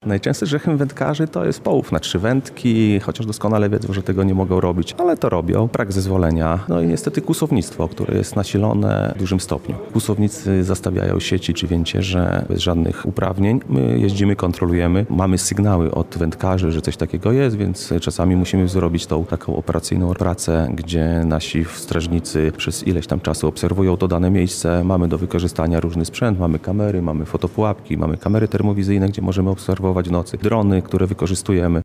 Najczęstszym grzechem wędkarzy to jest połów na 3 wędki, chociaż doskonale wiedzą, że tego nie mogą robić, ale to robią. Brak zezwolenia. No i niestety kłusownictwo, które jest nasilone w dużym stopniu. Kłusownicy zastawiają sieci czy więcierze bez żadnych uprawnień. My jeździmy, kontrolujemy. Mamy sygnały od wędkarzy, że coś takiego jest, więc czasami musimy zrobić tą taką operacyjną pracę, gdzie nasi strażnicy przez ileś tam czasu obserwują to dane miejsce. Mamy do wykorzystania różny sprzęt, mamy kamery, mamy fotopułapki, mamy kamery termowizyjne, gdzie możemy obserwować w nocy, drony, które wykorzystujemy.